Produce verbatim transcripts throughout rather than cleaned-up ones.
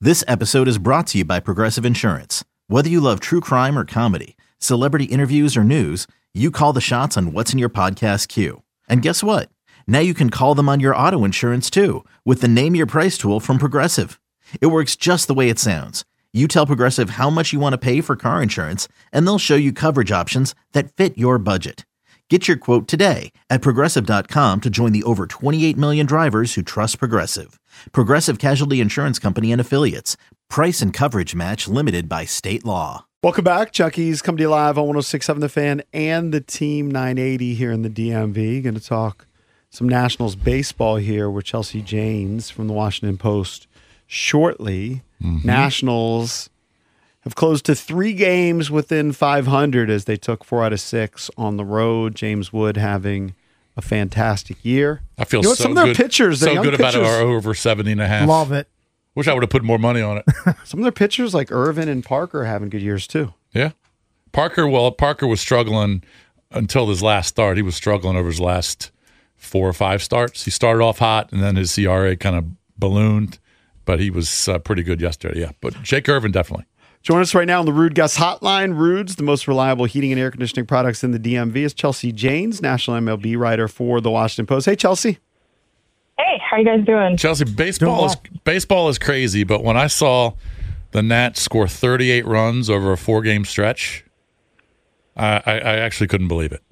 This episode is brought to you by Progressive Insurance. Whether you love true crime or comedy, celebrity interviews or news, you call the shots on what's in your podcast queue. And guess what? Now you can call them on your auto insurance too with the Name Your Price tool from Progressive. It works just the way it sounds. You tell Progressive how much you want to pay for car insurance, and they'll show you coverage options that fit your budget. Get your quote today at Progressive dot com to join the over twenty-eight million drivers who trust Progressive. Progressive Casualty Insurance Company and Affiliates. Price and coverage match limited by state law. Welcome back. Chucky's come to you live on one oh six point seven The Fan and the Team nine eighty here in the D M V. Going to talk some Nationals baseball here with Chelsea Janes from the Washington Post shortly. Mm-hmm. Nationals have closed to three games within five hundred as they took four out of six on the road. James Wood having a fantastic year. I feel you know, so some of their good, pitchers, so good pitchers, about our over seventy and a half. Love it. Wish I would have put more money on it. Some of their pitchers like Irvin and Parker are having good years too. Yeah. Parker, well, Parker was struggling until his last start. He was struggling over his last four or five starts. He started off hot, and then his C R A kind of ballooned, but he was uh, pretty good yesterday, yeah. But Jake Irvin, definitely. Join us right now on the Rude Gus Hotline. Rude's, the most reliable heating and air conditioning products in the D M V, is Chelsea Janes, National M L B writer for the Washington Post. Hey, Chelsea. Hey, how you guys doing? Chelsea, baseball is baseball is crazy, but when I saw the Nats score thirty-eight runs over a four-game stretch, I, I, I actually couldn't believe it.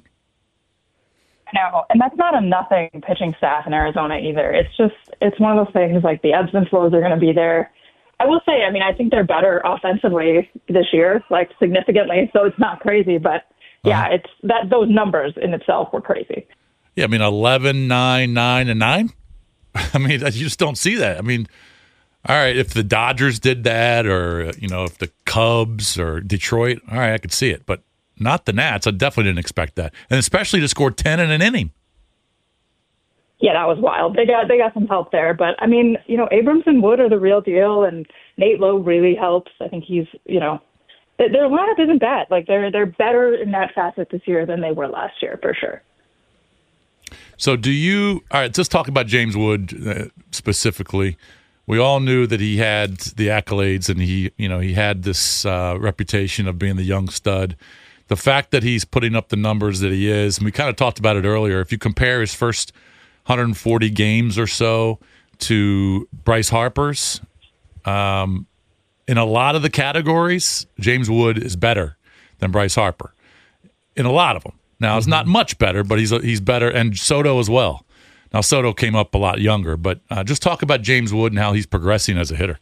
No, and that's not a nothing pitching staff in Arizona either. It's just, it's one of those things like the ebbs and flows are going to be there. I will say, I mean, I think they're better offensively this year, like significantly, so it's not crazy, but yeah, uh-huh. it's that those numbers in itself were crazy. Yeah, I mean, eleven, nine, nine, and nine. I mean, you just don't see that. I mean, all right, if the Dodgers did that, or, you know, if the Cubs or Detroit, all right, I could see it, but not the Nats. I definitely didn't expect that, and especially to score ten in an inning. Yeah, that was wild. They got they got some help there, but I mean, you know, Abrams and Wood are the real deal, and Nate Lowe really helps. I think he's, you know, their lineup isn't bad. Like they're they're better in that facet this year than they were last year for sure. So, do you? All right, let's talk about James Wood uh, specifically. We all knew that he had the accolades, and he, you know, he had this uh, reputation of being the young stud. The fact that he's putting up the numbers that he is, and we kind of talked about it earlier. If you compare his first one hundred forty games or so to Bryce Harper's, um, in a lot of the categories, James Wood is better than Bryce Harper. In a lot of them. Now, it's not much better, but he's he's better, and Soto as well. Now, Soto came up a lot younger, but uh, just talk about James Wood and how he's progressing as a hitter.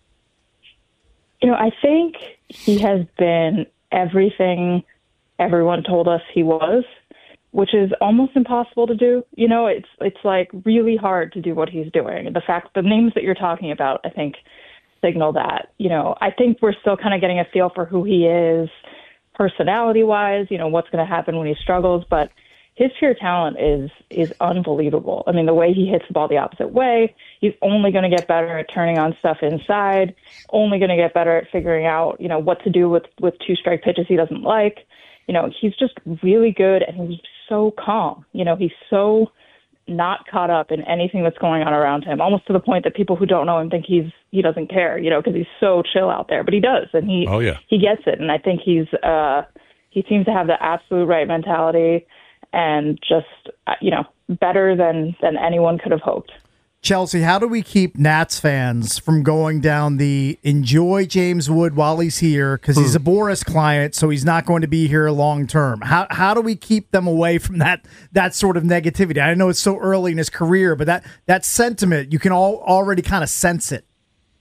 You know, I think he has been everything everyone told us he was, which is almost impossible to do. You know, it's it's like really hard to do what he's doing. The fact, the names that you're talking about, I think, signal that. You know, I think we're still kind of getting a feel for who he is, personality-wise, you know, what's going to happen when he struggles, but his pure talent is is unbelievable. I mean, the way he hits the ball the opposite way, he's only going to get better at turning on stuff inside, only going to get better at figuring out, you know, what to do with, with two-strike pitches he doesn't like. You know, he's just really good, and he's so calm. You know, he's so not caught up in anything that's going on around him, almost to the point that people who don't know him think he's he doesn't care, you know, because he's so chill out there. But he does, and he oh, yeah. he gets it. And I think he's uh, he seems to have the absolute right mentality, and just uh, you know, better than than anyone could have hoped. Chelsea, how do we keep Nats fans from going down the enjoy James Wood while he's here because he's a Boras client, so he's not going to be here long term? How how do we keep them away from that that sort of negativity? I know it's so early in his career, but that that sentiment, you can all already kind of sense it.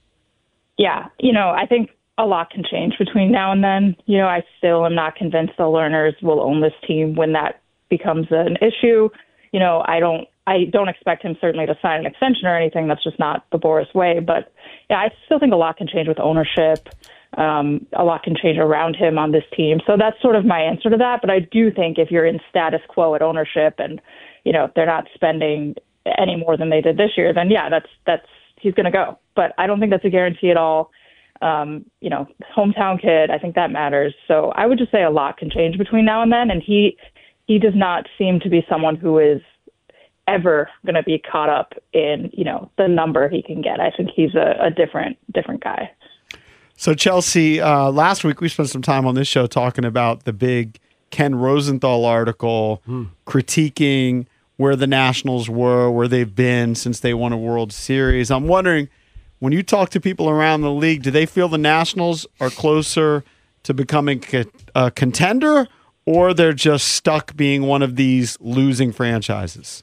Yeah, you know, I think a lot can change between now and then. You know, I still am not convinced the Lerners will own this team when that becomes an issue. You know, I don't. I don't expect him certainly to sign an extension or anything. That's just not the Boras way. But yeah, I still think a lot can change with ownership. Um, a lot can change around him on this team. So that's sort of my answer to that. But I do think if you're in status quo at ownership and, you know, they're not spending any more than they did this year, then yeah, that's that's he's going to go. But I don't think that's a guarantee at all. Um, you know, hometown kid, I think that matters. So I would just say a lot can change between now and then. And he he does not seem to be someone who is ever going to be caught up in, you know, the number he can get. I think he's a, a different different guy. So, Chelsea, uh, last week we spent some time on this show talking about the big Ken Rosenthal article mm. critiquing where the Nationals were, where they've been since they won a World Series. I'm wondering, when you talk to people around the league, do they feel the Nationals are closer to becoming a contender, or they're just stuck being one of these losing franchises?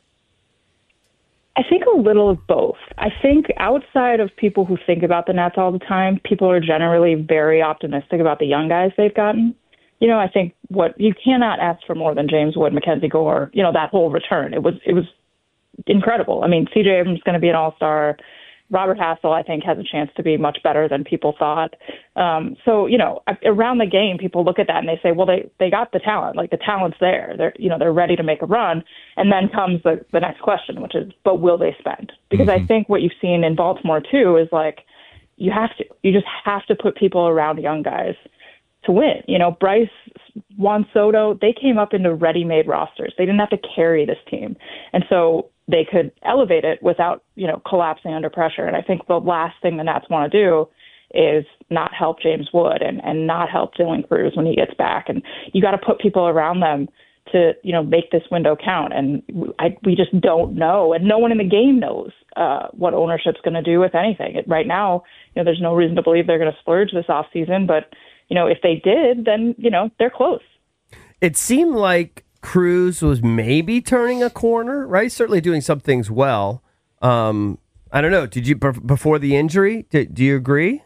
I think a little of both. I think outside of people who think about the Nats all the time, people are generally very optimistic about the young guys they've gotten. You know, I think what you cannot ask for more than James Wood, Mackenzie Gore, you know, that whole return. It was it was incredible. I mean, C J Abrams is going to be an all-star. Robert Hassel, I think, has a chance to be much better than people thought. Um, so, you know, around the game, people look at that and they say, well, they, they got the talent. Like, the talent's there. They're, you know, they're ready to make a run. And then comes the, the next question, which is, but will they spend? Because mm-hmm. I think what you've seen in Baltimore, too, is, like, you have to. You just have to put people around young guys to win. You know, Bryce, Juan Soto, they came up into ready-made rosters. They didn't have to carry this team. And so they could elevate it without, you know, collapsing under pressure. And I think the last thing the Nats want to do is not help James Wood and, and not help Dylan Cruz when he gets back. And you got to put people around them to, you know, make this window count. And I, we just don't know. And no one in the game knows uh, what ownership's going to do with anything. It, right now, you know, there's no reason to believe they're going to splurge this offseason. But, you know, if they did, then, you know, they're close. It seemed like Cruz was maybe turning a corner, right? Certainly doing some things well. Um, I don't know. Did you, before the injury, did, do you agree?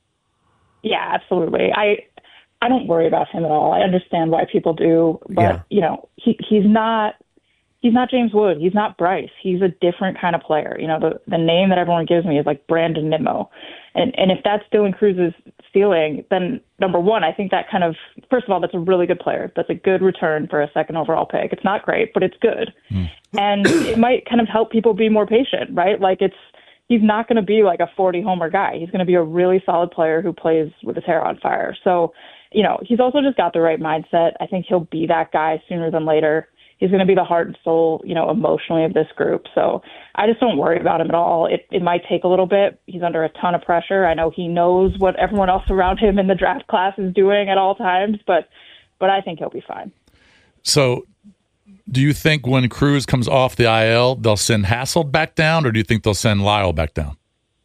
Yeah, absolutely. I I don't worry about him at all. I understand why people do, but yeah. you know, he he's not he's not James Wood. He's not Bryce. He's a different kind of player. You know, the the name that everyone gives me is like Brandon Nimmo, and and if that's Dylan Cruz's ceiling, then number one, I think that kind of, first of all, that's a really good player. That's a good return for a second overall pick. It's not great, but it's good. Mm. And it might kind of help people be more patient, right? Like it's, he's not going to be like a forty homer guy. He's going to be a really solid player who plays with his hair on fire. So, you know, he's also just got the right mindset. I think he'll be that guy sooner than later. He's going to be the heart and soul, you know, emotionally of this group. So I just don't worry about him at all. It it might take a little bit. He's under a ton of pressure. I know he knows what everyone else around him in the draft class is doing at all times, but but I think he'll be fine. So do you think when Cruz comes off the I L, they'll send Hassel back down, or do you think they'll send Lyle back down?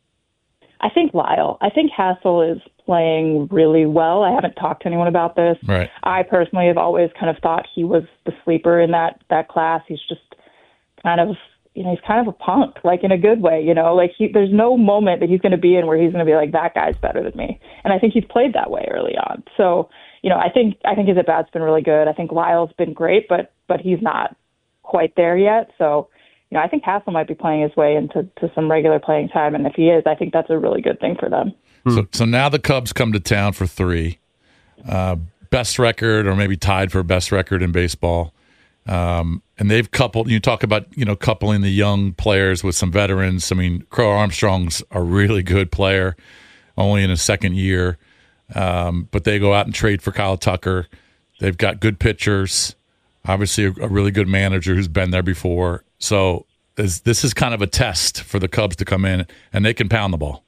I think Lyle. I think Hassel is playing really well. I haven't talked to anyone about this. Right. I personally have always kind of thought he was the sleeper in that, that class. He's just kind of, you know, he's kind of a punk, like in a good way, you know, like he, there's no moment that he's going to be in where he's going to be like, that guy's better than me. And I think he's played that way early on. So, you know, I think, I think his at-bat's been really good. I think Lyle's been great, but, but he's not quite there yet. So, you know, I think Hassel might be playing his way into to some regular playing time. And if he is, I think that's a really good thing for them. So, so now the Cubs come to town for three. Uh, best record, or maybe tied for best record in baseball. Um, and they've coupled, you talk about, you know, coupling the young players with some veterans. I mean, Crow Armstrong's a really good player, only in his second year. Um, but they go out and trade for Kyle Tucker. They've got good pitchers, obviously a, a really good manager who's been there before. So this, this is kind of a test for the Cubs to come in, and they can pound the ball.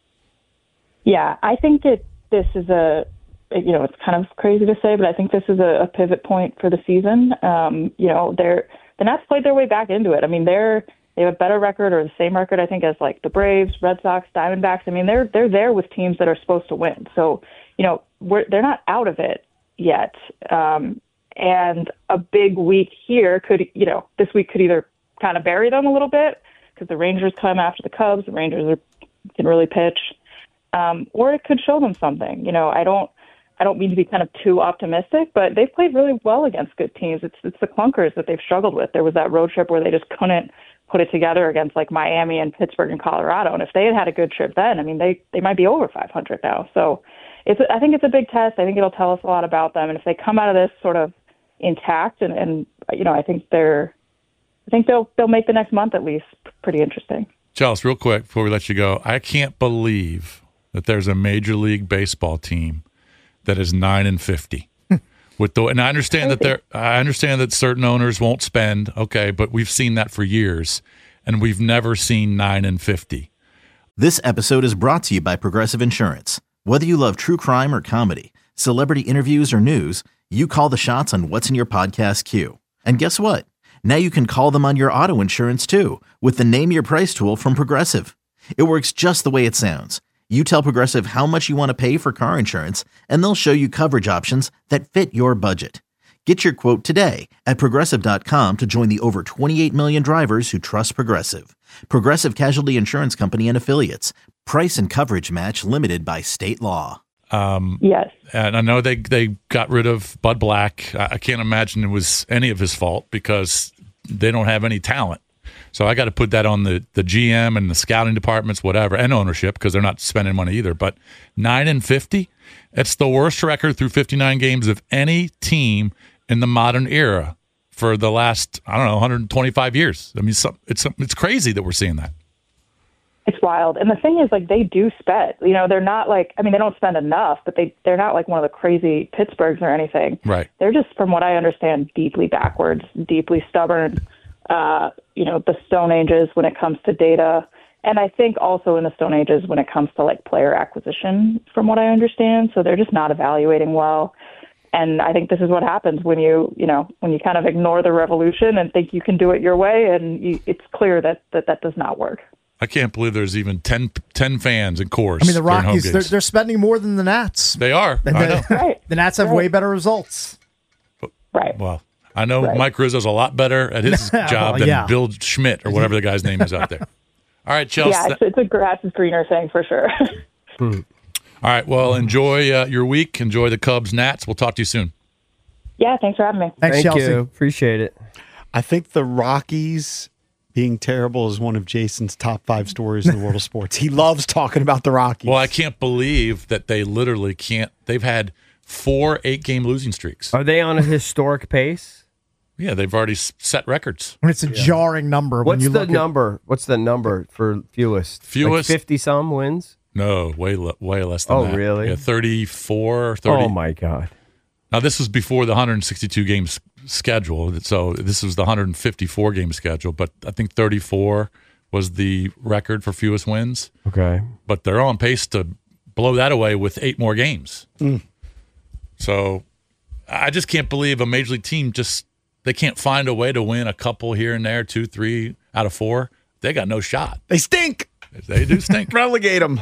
Yeah, I think that this is a, you know, it's kind of crazy to say, but I think this is a, a pivot point for the season. Um, you know, they're, the Nats played their way back into it. I mean, they're, they have a better record, or the same record, I think, as like the Braves, Red Sox, Diamondbacks. I mean, they're, they're there with teams that are supposed to win. So, you know, we're, they're not out of it yet. Um, and a big week here could, you know, this week could either kind of bury them a little bit because the Rangers come after the Cubs. The Rangers are, can really pitch. Um, or it could show them something. You know, I don't, I don't mean to be kind of too optimistic, but they've played really well against good teams. It's, it's the clunkers that they've struggled with. There was that road trip where they just couldn't put it together against like Miami and Pittsburgh and Colorado. And if they had had a good trip then, I mean, they, they might be over five hundred now. So it's, I think it's a big test. I think it'll tell us a lot about them. And if they come out of this sort of intact and, and, you know, I think they're, I think they'll, they'll make the next month at least pretty interesting. Charles, real quick before we let you go, I can't believe that there's a Major League Baseball team that is nine and fifty. With the, and I understand that there, I understand that certain owners won't spend. Okay, but we've seen that for years, and we've never seen nine and fifty. This episode is brought to you by Progressive Insurance. Whether you love true crime or comedy, celebrity interviews or news, you call the shots on what's in your podcast queue. And guess what? Now you can call them on your auto insurance too with the Name Your Price tool from Progressive. It works just the way it sounds. You tell Progressive how much you want to pay for car insurance, and they'll show you coverage options that fit your budget. Get your quote today at Progressive dot com to join the over twenty-eight million drivers who trust Progressive. Progressive Casualty Insurance Company and Affiliates. Price and coverage match limited by state law. Um, Yes. And I know they, they got rid of Bud Black. I, I can't imagine it was any of his fault because they don't have any talent. So I got to put that on the, the G M and the scouting departments, whatever, and ownership because they're not spending money either. But nine and fifty, it's the worst record through fifty-nine games of any team in the modern era for the last, I don't know, one hundred twenty-five years. I mean, some, it's it's crazy that we're seeing that. It's wild. And the thing is, like, they do spend. You know, they're not like, I mean, they don't spend enough, but they, they're not like one of the crazy Pittsburghs or anything. Right. They're just, from what I understand, deeply backwards, deeply stubborn, uh, you know, the Stone Ages when it comes to data. And I think also in the Stone Ages when it comes to, like, player acquisition, from what I understand. So they're just not evaluating well. And I think this is what happens when you, you know, when you kind of ignore the revolution and think you can do it your way. And you, it's clear that, that that does not work. I can't believe there's even ten, ten fans in Coors. I mean, the during home Rockies, games. they're, they're spending more than the Nats. They are. And I the, know. Right. the Nats have Right. way better results. Right. Well, I know Right. Mike Rizzo's a lot better at his job Well, than yeah. Bill Schmidt or whatever the guy's name is out there. All right, Chelsea. Yeah, it's, it's a grass is greener thing for sure. All right. Well, enjoy uh, your week. Enjoy the Cubs, Nats. We'll talk to you soon. Yeah, thanks for having me. Thanks, Thank Chelsea. you. Appreciate it. I think the Rockies being terrible is one of Jason's top five stories in the world of sports. He loves talking about the Rockies. Well, I can't believe that they literally can't. They've had four eight-game losing streaks. Are they on a historic pace? Yeah, they've already s- set records. And it's a jarring number when What's you the look number? What's the number for fewest? Fewest? Like fifty some wins? No, way le- way less than Oh, that. really? Yeah, thirty-four, thirty. Oh my God. Now, this was before the one hundred sixty-two game s- schedule, so this was the one hundred fifty-four game schedule, but I think thirty-four was the record for fewest wins. Okay. But they're on pace to blow that away with eight more games. Mm. So I just can't believe a major league team just they can't find a way to win a couple here and there, two, three out of four. They got no shot. They stink. They do stink. Relegate them.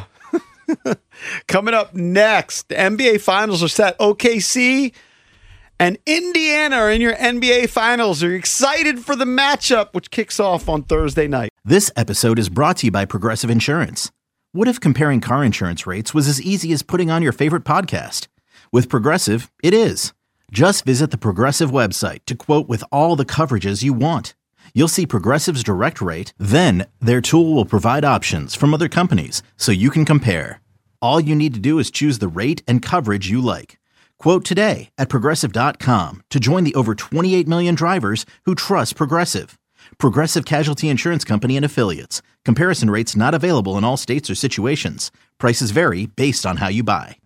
Coming up next, the N B A Finals are set. O K C and Indiana are in your N B A Finals. Are you excited for the matchup, which kicks off on Thursday night? This episode is brought to you by Progressive Insurance. What if comparing car insurance rates was as easy as putting on your favorite podcast? With Progressive, it is. Just visit the Progressive website to quote with all the coverages you want. You'll see Progressive's direct rate, then their tool will provide options from other companies so you can compare. All you need to do is choose the rate and coverage you like. Quote today at Progressive dot com to join the over twenty-eight million drivers who trust Progressive. Progressive Casualty Insurance Company and Affiliates. Comparison rates not available in all states or situations. Prices vary based on how you buy.